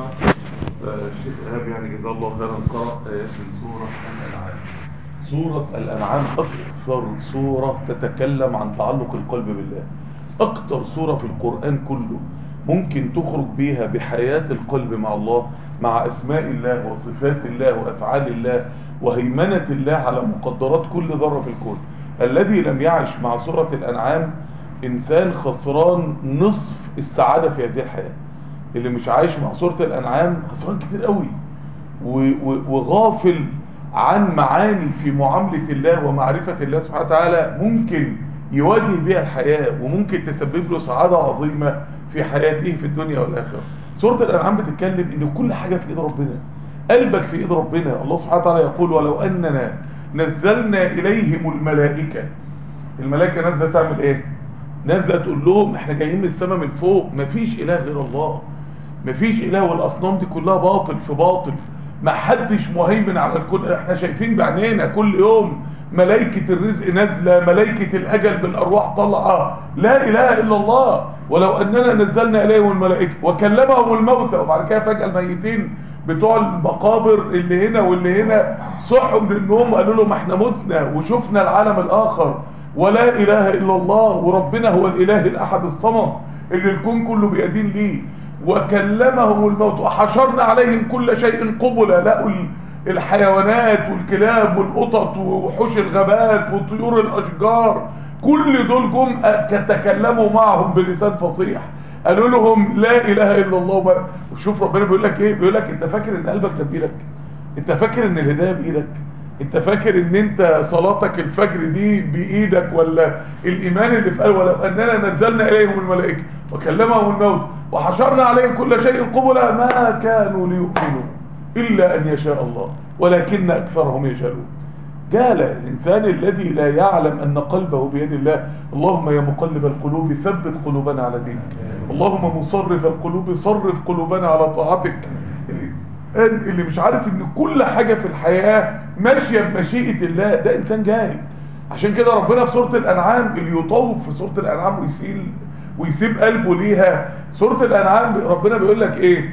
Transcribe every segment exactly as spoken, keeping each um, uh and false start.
الشيخ إيهاب يعني جزاه الله خيرا قرأ من سورة الأنعام. سورة الأنعام أكثر سورة تتكلم عن تعلق القلب بالله، أكثر سورة في القرآن كله ممكن تخرج بيها بحياة القلب مع الله، مع أسماء الله وصفات الله وأفعال الله وهيمنة الله على مقدرات كل ذرة في الكون. الذي لم يعش مع سورة الأنعام إنسان خسران نصف السعادة في هذه الحياة. اللي مش عايش مع سورة الأنعام خسران كتير قوي وغافل عن معاني في معاملة الله ومعرفة الله سبحانه وتعالى ممكن يواجه بها الحياة وممكن تسبب له سعادة عظيمة في حياته في الدنيا والآخرة. سورة الأنعام بتتكلم إن كل حاجة في إيد ربنا، قلبك في إيد ربنا. الله سبحانه وتعالى يقول: ولو أننا نزلنا إليهم الملائكة. الملائكة نازلة تعمل إيه؟ نازلة تقول لهم إحنا جايين من السماء من فوق، مفيش إله غير الله، مفيش إله، والأصنام دي كلها باطل في باطل، ما حدش مهيمن على الكون. احنا شايفين بعينينا كل يوم ملائكة الرزق نازلة، ملائكة الأجل بالأرواح طلعة، لا إله إلا الله. ولو أننا نزلنا إليهم الملائكة وكلمهم الموتى، وبعد كده فجأة الميتين بتوع المقابر اللي هنا واللي هنا صحوا من النوم قالوا لهم احنا متنا وشفنا العالم الآخر ولا إله إلا الله، وربنا هو الإله الأحد الصمد اللي الكون كله بيدين ليه. وكلمهم الموت وحشرنا عليهم كل شيء قبلا، لقوا الحيوانات والكلاب والقطط ووحوش الغابات وطيور الأشجار كل دول جم تكلموا معهم بلسان فصيح، قالوا لهم لا إله إلا الله. وشوف ربنا بيقول لك ايه، بيقول لك انت فاكر ان قلبك ده بإيدك؟ انت فاكر ان الهداية بإيدك؟ انت فاكر ان انت صلاتك الفجر دي بإيدك؟ ولا الإيمان اللي في قلب؟ ولو أننا نزلنا إليهم الملائكة وكلمهم الموت وحشرنا عليهم كل شيء قبلا ما كانوا ليؤمنوا إلا أن يشاء الله ولكن أكثرهم يجهلون. قال الإنسان الذي لا يعلم أن قلبه بيد الله. اللهم يا مقلب القلوب ثبت قلوبنا على دينك، اللهم مصرف القلوب صرف قلوبنا على طاعتك. اللي مش عارف ان كل حاجة في الحياة ماشية بمشيئة الله ده إنسان جاهل. عشان كده ربنا في سورة الأنعام اللي يطوف في سورة الأنعام ويسيل ويسيب قلبه ليها. سورة الأنعام ربنا بيقول لك ايه؟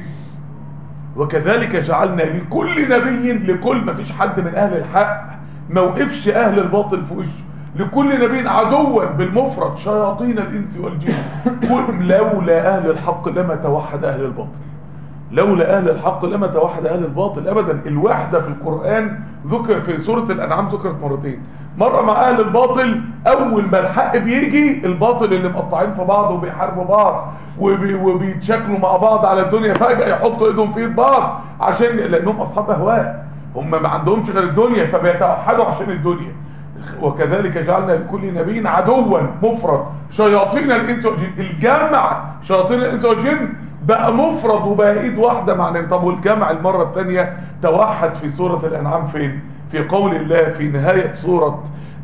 وكذلك جعلنا لكل نبي، لكل ما فيش حد من أهل الحق ما وقفش أهل الباطل في وشه، لكل نبي عدوا بالمفرد شياطين الإنس والجن. قل لولا أهل الحق لما توحد أهل الباطل، لولا أهل الحق لما توحد أهل الباطل أبدا. الوحدة في القرآن ذكر في سورة الأنعام ذكرت مرتين، مرة مع أهل الباطل أول ما الحق بيجي الباطل اللي مقطعين في بعض وبيحاربوا بعض وبي وبيتشكلوا مع بعض على الدنيا فجأة يحطوا ايدهم في ايد بعض عشان لأنهم أصحاب أهواء، هم ما عندهمش غير الدنيا فبيتوحدوا عشان الدنيا. وكذلك جعلنا لكل نبي عدوا مفرد شياطين الإنس والجن. الجمع شياطين الإنس والجن بقى مفرد وبقى ايد واحدة معنى. طب والجمع المرة الثانية توحد في سورة الأنعام فين؟ في قول الله في نهاية سورة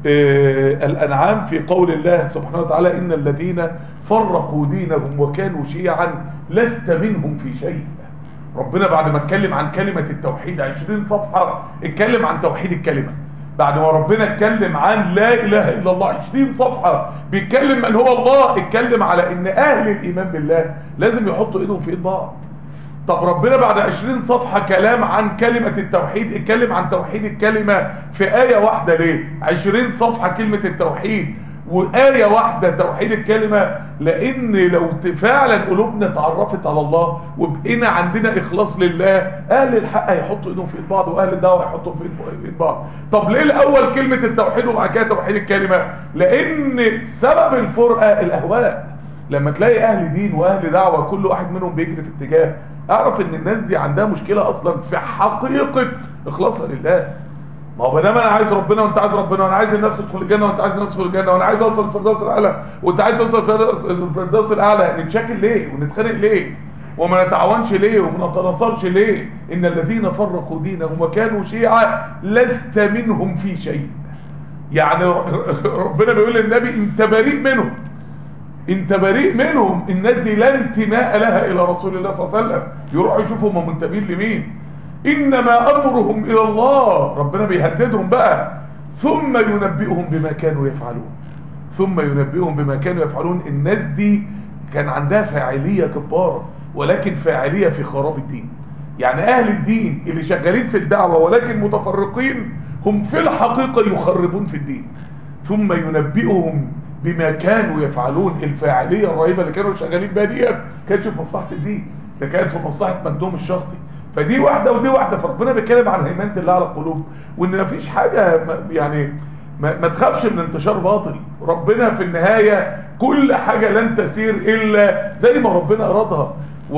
آه الأنعام، في قول الله سبحانه وتعالى: إن الذين فرقوا دينهم وكانوا شيعا لست منهم في شيء. ربنا بعد ما اتكلم عن كلمة التوحيد عشرين صفحة اتكلم عن توحيد الكلمة. بعد ما ربنا اتكلم عن لا إله إلا الله عشرين صفحة بيتكلم من هو الله، اتكلم على ان اهل الايمان بالله لازم يحطوا ايدهم في ايد بعض. طب ربنا بعد عشرين صفحة كلام عن كلمة التوحيد اتكلم عن توحيد الكلمة في آية واحدة ليه؟ عشرين صفحة كلمة التوحيد وآية واحدة توحيد الكلمة، لأن لو فعلا قلوبنا اتعرفت على الله وبقينا عندنا إخلاص لله أهل الحق هيحطوا إيدهم في إيد بعض وأهل الدعوة هيحطوا في إيد بعض. طب ليه الأول كلمة التوحيد وبعد كده توحيد الكلمة؟ لأن سبب الفرقة الأهواء. لما تلاقي أهل دين وأهل دعوة كل واحد منهم بيجري في اتجاه، أعرف إن الناس دي عندها مشكلة أصلا في حقيقة إخلاصها لله. ما هو بدام انا عايز ربنا وانت عايز ربنا، وانا عايز الناس تدخل الجنه وانت عايز الناس تدخل الجنه، وانا عايز اوصل للفردوس الاعلى وانت عايز توصل للفردوس الاعلى، نتشاكل ليه ونتخانق ليه وما نتعاونش ليه وما نتناصرش ليه؟ ان الذين فرقوا دينهم وكانوا شيعا لست منهم في شيء. يعني ربنا بيقول للنبي انت بريء منهم، انت بريء منهم. الناس دي لا انتماء لها الى رسول الله صلى الله عليه وسلم، يروحوا يشوفوا هم منتمين لمين. انما امرهم الى الله، ربنا بيهددهم بقى. ثم ينبئهم بما كانوا يفعلون، ثم ينبئهم بما كانوا يفعلون. الناس دي كان عندها فاعلية جبارة ولكن فاعلية في خراب الدين. يعني اهل الدين اللي شغالين في الدعوة ولكن متفرقين هم في الحقيقة يخربون في الدين، ثم ينبئهم بما كانوا يفعلون. الفاعلية الرهيبة اللي كانوا شغالين بها ديت كانتش في مصلحة الدين، ده كانت في مصلحة مجدهم الشخصي. فدي واحدة ودي واحدة. فربنا بيتكلم عن هيمنة الله على القلوب، وان مفيش حاجة يعني ما, ما تخافش من انتشار باطل. ربنا في النهاية كل حاجة لن تسير الا زي ما ربنا ارادها.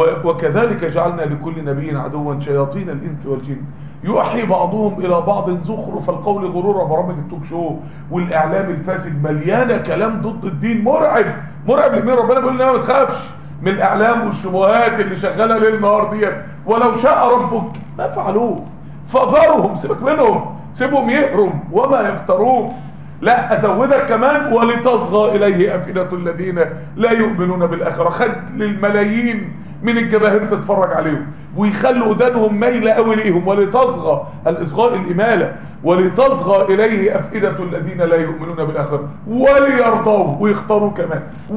وكذلك جعلنا لكل نبي عدوا شياطين الانس والجن يوحي بعضهم الى بعض زخرف القول غرورا. برامج التوك شو والاعلام الفاسد مليانه كلام ضد الدين مرعب مرعب. لمين؟ ربنا بيقول لنا ما تخافش من الاعلام والشبهات اللي شغاله ليل نهار ديت، ولو شاء ربك ما فعلوه فذرهم، سيبك منهم، سيبهم يهرم وما يفترون. لا ازودك كمان ولتصغى اليه افئده الذين لا يؤمنون بالاخره. خد للملايين من الجماهير تتفرج عليهم ويخلوا ودانهم مايله قوي ليهم. ولتصغى الاصغاء الاماله، ولتصغى اليه افئده الذين لا يؤمنون بالاخره وليرضوا ويختاروا كمان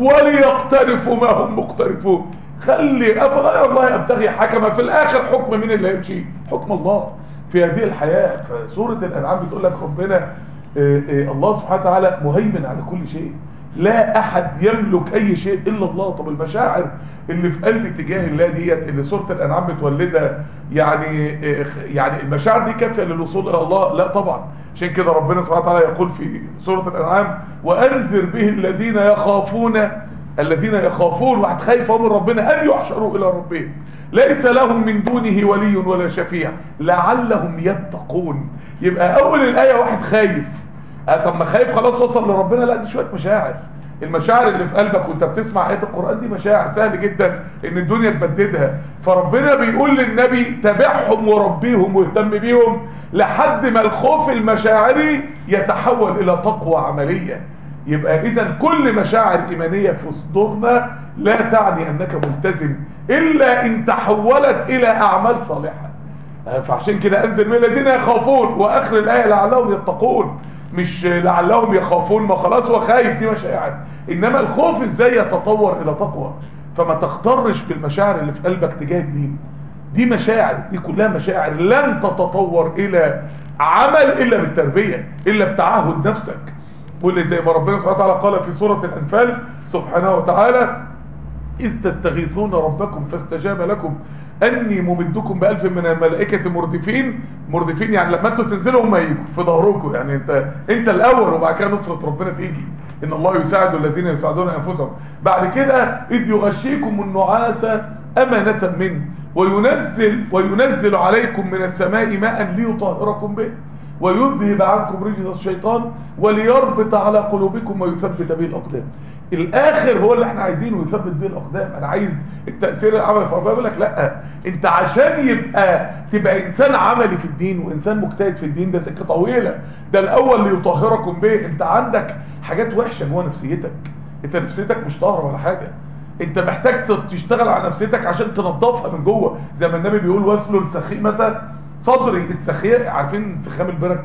وليقترفوا ما هم مقترفون. خلي افغير الله ابتغي حكما. في الاخر حكم مين اللي هيمشي؟ حكم الله في هذه الحياه. فسوره الانعام بتقول لك ربنا إيه إيه الله سبحانه وتعالى مهيمن على كل شيء، لا احد يملك اي شيء الا الله. طب المشاعر اللي في قلبي تجاه الله ديت اللي سوره الانعام بتولدها، يعني إيه يعني المشاعر دي كافيه للوصول الى الله؟ لا طبعا. عشان كده ربنا سبحانه وتعالى يقول في سوره الانعام وانذر به الذين يخافون الذين يخافون واحد خايف من ربنا ان يحشروا الى ربهم ليس لهم من دونه ولي ولا شفيع لعلهم يتقون. يبقى اول الايه واحد خايف. طب ما خايف خلاص وصل لربنا؟ لا، دي شويه مشاعر. المشاعر اللي في قلبك وانت بتسمع ايات القران دي مشاعر سهل جدا ان الدنيا تبددها. فربنا بيقول للنبي تابعهم وربيهم واهتم بيهم لحد ما الخوف المشاعري يتحول الى تقوى عمليه. يبقى اذا كل مشاعر ايمانيه في صدورنا لا تعني انك ملتزم الا ان تحولت الى اعمال صالحه. فعشان كده انزل من الذين يخافون، واخر الايه لعلهم يتقون، مش لعلهم يخافون ما خلاص هو خايف، دي مشاعر. انما الخوف ازاي يتطور الى تقوى. فما تخترش بالمشاعر اللي في قلبك تجاه الدين، دي مشاعر، دي كلها مشاعر لن تتطور الى عمل الا بالتربيه، الا بتعهد نفسك. واللي زي ما ربنا سبحانه وتعالى قال في سوره الانفال سبحانه وتعالى إذ تستغيثون ربكم فاستجاب لكم أني ممدكم بألف من الملائكة مردفين. مردفين يعني لما انتوا تنزلوا هم يجوا في ظهركم، يعني انت انت الأول وبعد كده نصرة ربنا تيجي. إن الله يساعد الذين يساعدون أنفسهم. بعد كده إذ يغشيكم النعاس أمانة منه وينزل وينزل عليكم من السماء ماء ليطهركم به ويذهب عنكم رجز الشيطان وليربط على قلوبكم ويثبت به الأقدام. الاخر هو اللي احنا عايزينه، يثبت به الاقدام. انا عايز التأثير العملي. فربنا بيقول لك لا، انت عشان يبقى تبقى انسان عملي في الدين وانسان مجتهد في الدين ده سكه طويله. ده الاول ليطهركم به. انت عندك حاجات وحشه جوه نفسيتك، انت نفسيتك مش طاهره ولا حاجه. انت محتاج تشتغل على نفسيتك عشان تنظفها من جوه، زي ما النبي بيقول واسلوا السخيمه صدري. السخيه عارفين استخام البرك؟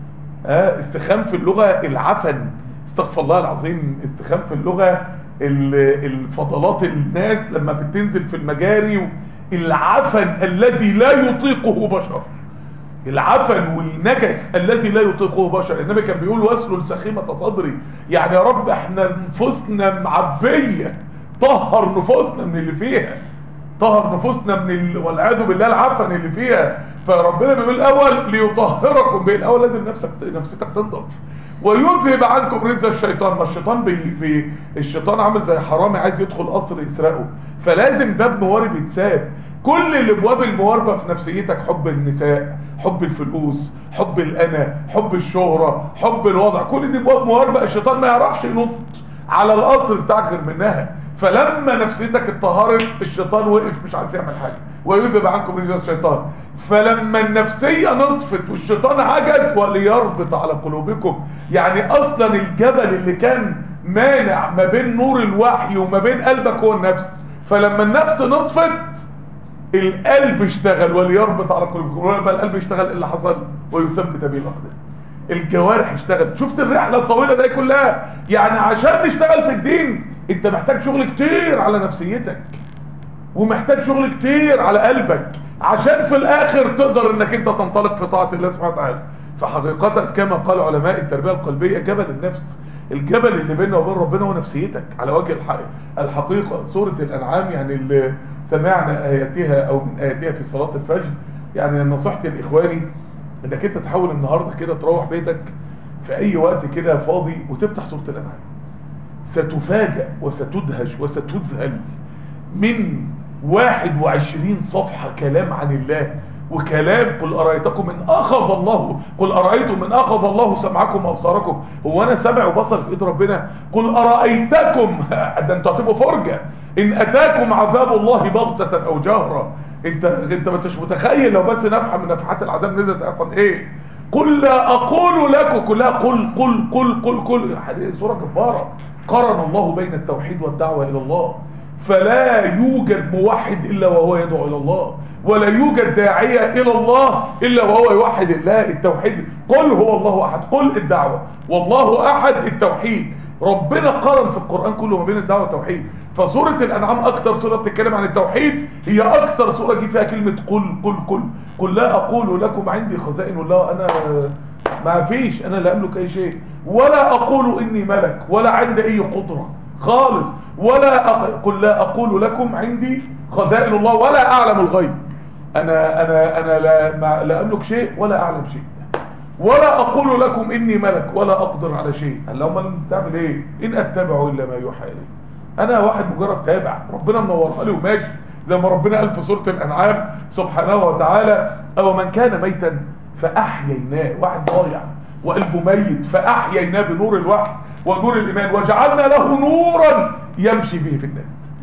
اه استخام في اللغه العفن، استغفر الله العظيم. استخام في اللغة الفضلات الناس لما بتنزل في المجاري، العفن الذي لا يطيقه بشر، العفن والنجس الذي لا يطيقه بشر. النبي كان بيقول واسلوا السخيمة صدري، يعني يا رب احنا نفوسنا معبية، طهر نفوسنا من اللي فيها، طهر نفوسنا من ال... والعياذ بالله العفن اللي فيها. فربنا بيقول الاول ليطهركم به، الاول لازم نفسك نفسيتك تنضف. ويذهب عنكم رجز الشيطان. ما الشيطان بي بي الشيطان عامل زي حرامي عايز يدخل قصر يسرقه، فلازم باب موارب يتساب. كل الابواب المواربه في نفسيتك، حب النساء، حب الفلوس، حب الانا، حب الشهره، حب الوضع، كل دي ابواب مواربه. الشيطان ما يعرفش ينط على القصر بتاعك غير منها. فلما نفسيتك اتطهرت الشيطان وقف مش عارف يعمل حاجه. ويذهب عنكم رجز الشيطان. فلما النفسيه نطفت والشيطان عجز وليربط على قلوبكم، يعني اصلا الجبل اللي كان مانع ما بين نور الوحي وما بين قلبك هو النفس. فلما النفس نطفت القلب اشتغل وليربط على قلوبكم. ولما القلب اشتغل ايه اللي حصل؟ ويثبت به الاقدام. الجوارح اشتغلت. شفت الرحله الطويله دي كلها؟ يعني عشان نشتغل في الدين انت محتاج شغل كتير على نفسيتك، ومحتاج شغل كتير على قلبك عشان في الاخر تقدر انك انت تنطلق في طاعة الله سبحانه وتعالى. فحقيقة كما قال علماء التربية القلبية جبل النفس، الجبل اللي بيننا وبين ربنا هو نفسيتك على وجه الحقيقة. سورة الأنعام يعني اللي سمعنا آياتها أو من آياتها في صلاة الفجر، يعني نصيحتي لإخواني انك انت تحاول النهاردة كده تروح بيتك في أي وقت كده فاضي وتفتح سورة الأنعام. ستفاجأ وستدهش وستذهل من واحد وعشرين صفحة كلام عن الله، وكلام قل أرأيتكم إن أخذ الله، قل أرأيتم إن أخذ الله سمعكم وأبصاركم، هو أنا سمع وبصر في إيد ربنا؟ قل أرأيتكم ده أنتوا هتبقوا فرجة إن أتاكم عذاب الله بغتة أو جهرة. أنت أنت ما انتش متخيل لو بس نفحة من نفحات العذاب نزلت أصلا إيه. قل لا أقول لكم كلها قل قل قل قل قل سورة جبارة. قرن الله بين التوحيد والدعوة إلى الله، فلا يوجد موحد إلا وهو يدعو إلى الله، ولا يوجد داعية إلى الله إلا وهو يوحد الله. التوحيد قل هو الله أحد، قل الدعوة، والله أحد التوحيد. ربنا قرن في القرآن كله ما بين الدعوة والتوحيد. فسورة الأنعام أكتر سورة بتتكلم عن التوحيد، هي أكتر سورة جي فيها كلمة قل قل قل. قل لا أقول لكم عندي خزائن الله، أنا ما فيش، أنا لا أملك أي شيء، ولا أقول إني ملك، ولا عندي أي قدرة خالص، ولا أق... قل لا أقول لكم عندي خزائن الله ولا أعلم الغيب. أنا أنا أنا لا ما... لا أملك شيء ولا أعلم شيء، ولا أقول لكم إني ملك ولا أقدر على شيء. اللهم أنت بتعمل إيه؟ إن أتبع إلا ما يوحى إلي. أنا واحد مجرد تابع، ربنا منورها لي وماشي زي ما ربنا قال في سورة الأنعام سبحانه وتعالى: أو من كان ميتا فأحييناه، واحد ضايع وقلبه ميت فأحييناه بنور الوحي ونور الإيمان وجعلنا له نورا يمشي به في الناس.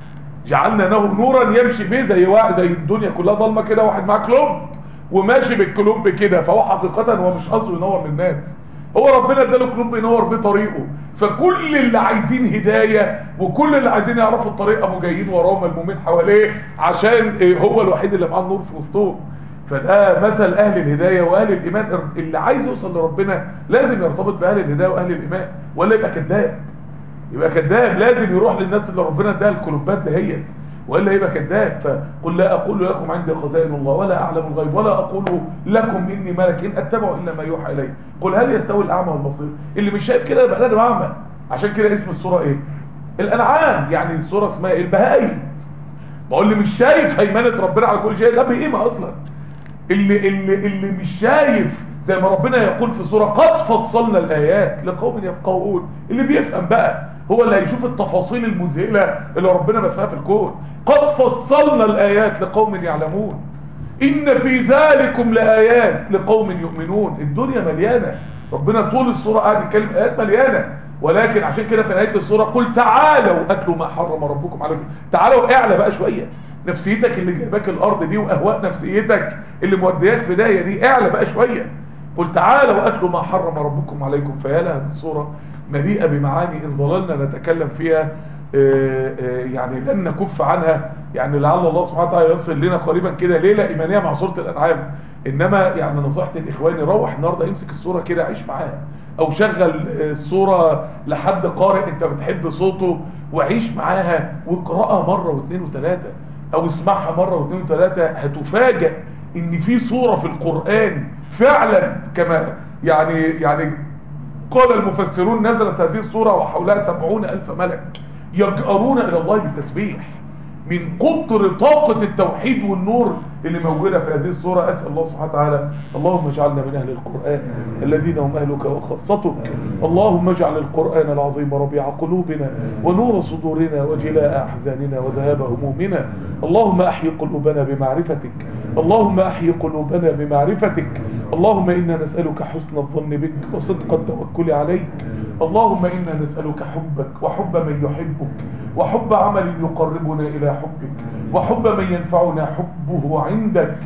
جعلنا له نورا يمشي به، زي واحد زي الدنيا كلها ضلمه كده، واحد معاه كلوب وماشي بالكلوب كده، فهو حقيقة هو مش قصده ينور للناس، هو ربنا اداله كلوب ينور بيه طريقه. فكل اللي عايزين هداية وكل اللي عايزين يعرفوا الطريق قاموا جايين وراه ملمومين حواليه عشان هو الوحيد اللي معاه النور في وسطهم. فده مثل اهل الهداية واهل الايمان. اللي عايز يوصل لربنا لازم يرتبط باهل الهداية واهل الايمان، ولا يبقى كذاب. يبقى كذاب لازم يروح للناس اللي ربنا اداها الكلوبات دهيت، والا يبقى كذاب. فقل لا اقول لكم عندي خزائن الله ولا اعلم الغيب ولا اقول لكم اني ملك ان اتبع الا ما يوحى الي. قل هل يستوي الاعمى والبصير؟ اللي مش شايف كده يبقى ده اعمى. عشان كده اسم السوره ايه؟ الانعام. يعني السوره اسمها ايه؟ البهائم. بقول اللي مش شايف هيمنه ربنا على كل شيء ده بقيمه اصلا. اللي اللي اللي مش شايف زي ما ربنا يقول في سوره قد فصلنا الايات لقوم يفقهون، اللي بيفهم بقى هو اللي هيشوف التفاصيل المذهله اللي ربنا بثها في الكون. قد فصلنا الايات لقوم يعلمون ان في ذلكم لايات لقوم يؤمنون. الدنيا مليانه، ربنا طول السوره قاعد يتكلم ايات مليانه، ولكن عشان كده في نهايه السوره قل تعالوا اتلوا ما حرم ربكم عليكم. تعالوا اعلى بقى شويه، نفسيتك اللي جايباك الارض دي واهواء نفسيتك اللي مودياك في دايه دي اعلى بقى شويه. قل تعالوا اتلوا ما حرم ربكم عليكم. فيا لها من سوره مليئة بمعاني إن ظللنا نتكلم فيها يعني لن نكف عنها. يعني لعل الله سبحانه وتعالى يصل لنا قريبا كده ليلة إيمانية مع سورة الأنعام. إنما يعني نصيحتي لإخواني روح النهاردة امسك السورة كده عيش معاها، أو شغل السورة لحد قارئ أنت بتحب صوته وعيش معاها واقرأها مرة واثنين وثلاثة، أو اسمعها مرة واثنين وثلاثة. هتفاجأ إن في سورة في القرآن فعلا كما يعني يعني قال المفسرون نزلت هذه السورة وحولها سبعون ألف ملك يجأرون إلى الله بالتسبيح من كتر طاقة التوحيد والنور اللي موجودة في هذه السورة. أسأل الله سبحانه وتعالى اللهم اجعلنا من أهل القرآن الذين هم أهلك وخاصتك. اللهم اجعل القرآن العظيم ربيع قلوبنا ونور صدورنا وجلاء أحزاننا وذهاب همومنا. اللهم أحيي قلوبنا بمعرفتك، اللهم أحيي قلوبنا بمعرفتك. اللهم إنا نسألك حسن الظن بك وصدق التوكل عليك. اللهم إنا نسألك حبك وحب من يحبك وحب عمل يقربنا إلى حبك وحب من ينفعنا حبه عندك.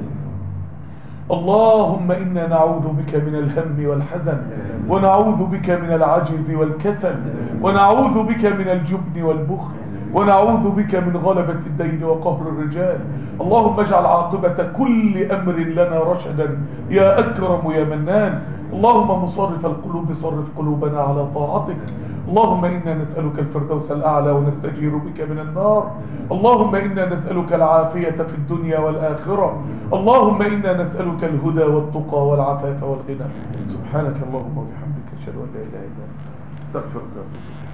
اللهم إنا نعوذ بك من الهم والحزن، ونعوذ بك من العجز والكسل، ونعوذ بك من الجبن والبخل، ونعوذ بك من غلبة الدين وقهر الرجال. اللهم اجعل عاقبة كل أمر لنا رشدا يا أكرم يا منان. اللهم مصرف القلوب صرف قلوبنا على طاعتك. اللهم إنا نسألك الفردوس الأعلى ونستجير بك من النار. اللهم إنا نسألك العافية في الدنيا والآخرة. اللهم إنا نسألك الهدى والتقى والعفاف والغنى. سبحانك اللهم وبحمدك أشهد أن لا إله إلا أنت أستغفرك.